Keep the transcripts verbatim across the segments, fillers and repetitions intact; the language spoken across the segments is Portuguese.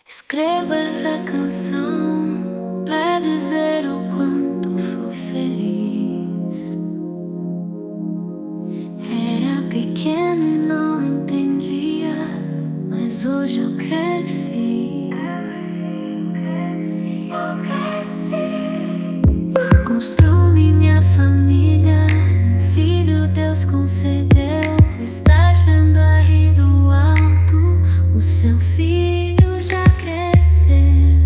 Escreva essa canção pra dizer o quanto fui feliz. Era pequena e não entendia, mas hoje eu cresci. Eu cresci. Construí minha família, um filho Deus concedeu. Estás vendo aí do alto, o seu filho já cresceu.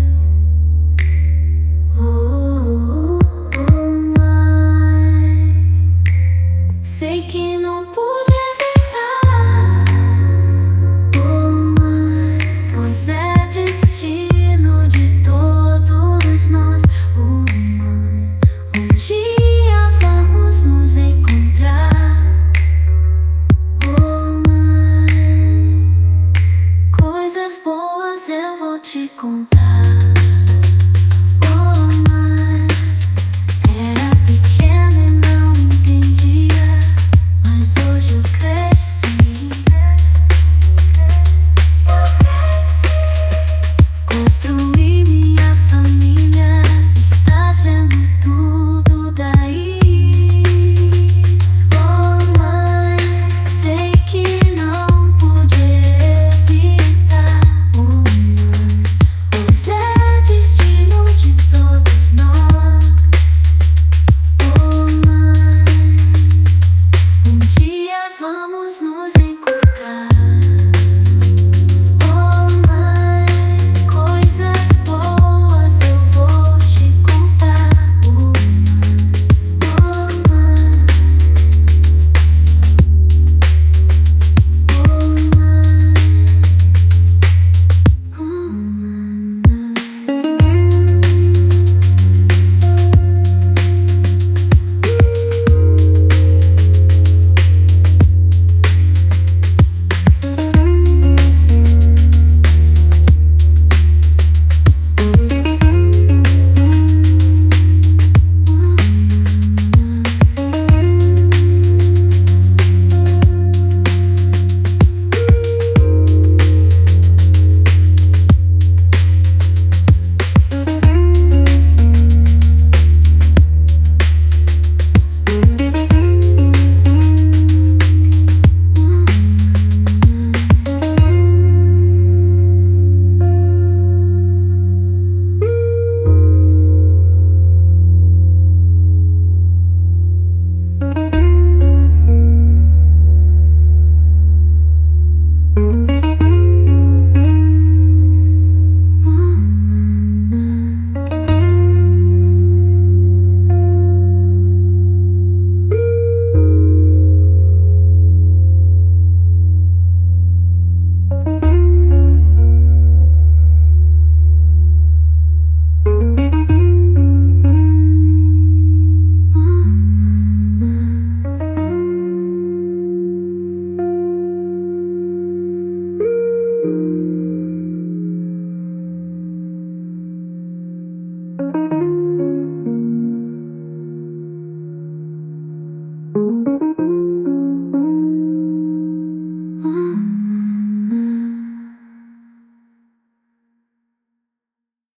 Oh, oh, oh, mãe, sei que não pude evitar. Oh, mãe, pois é destino de todos nós. Oh, mãe, um dia vamos nos encontrar. Oh, mãe, coisas boas eu vou te contar.